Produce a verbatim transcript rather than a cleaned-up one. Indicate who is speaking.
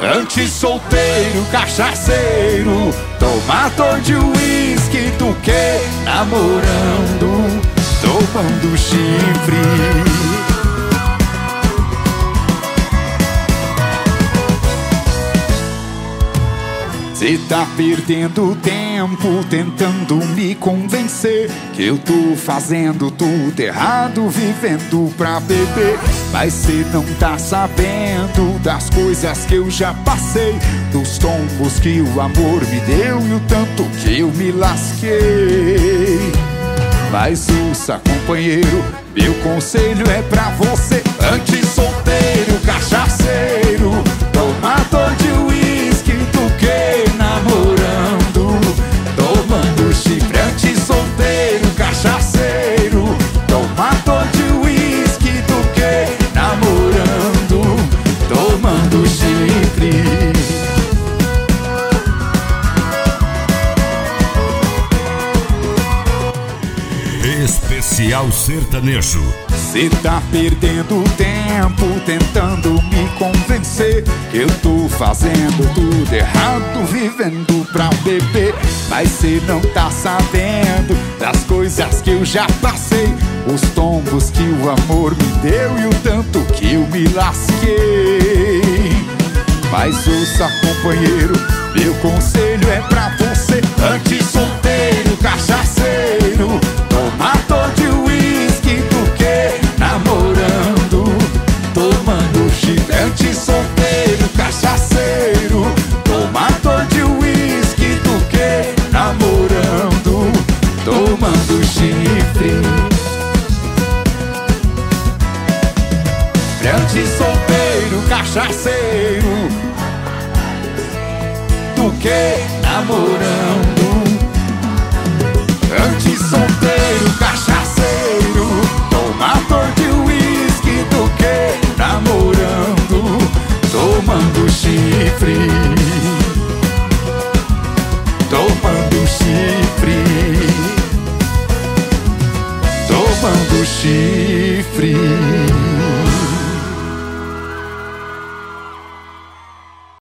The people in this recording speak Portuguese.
Speaker 1: Antes solteiro, cachaceiro, tomador de uísque do que namorando, tomando chifre. Cê tá perdendo tempo tentando me convencer que eu tô fazendo tudo errado, vivendo pra beber. Mas cê não tá sabendo das coisas que eu já passei, dos tombos que o amor me deu e o tanto que eu me lasquei. Mas ouça, companheiro, meu conselho é pra você. Antes solteiro, cachaceiro, tomador de uísque do que namorando, tomando chifre. Antes solteiro, cachaceiro, tomador de uísque do que namorando, tomando chifre.
Speaker 2: Especial Sertanejo.
Speaker 1: Cê tá perdendo tempo tentando me convencer que eu tô fazendo tudo errado, vivendo pra beber. Mas cê não tá sabendo das coisas que eu já passei, os tombos que o amor me deu e o tanto que eu me lasquei. Mas ouça, companheiro, meu conselho é pra você. Antes solteiro, cachaceiro, tomador de uísque do que namorando, tomando chifre. Antes solteiro, cachaceiro, tomador de uísque do que namorando, tomando chifre. Antes solteiro, cachaceiro, do que namorando. Antes solteiro, cachaceiro, tomador de uísque do que namorando, tomando chifre, tomando chifre, tomando chifre.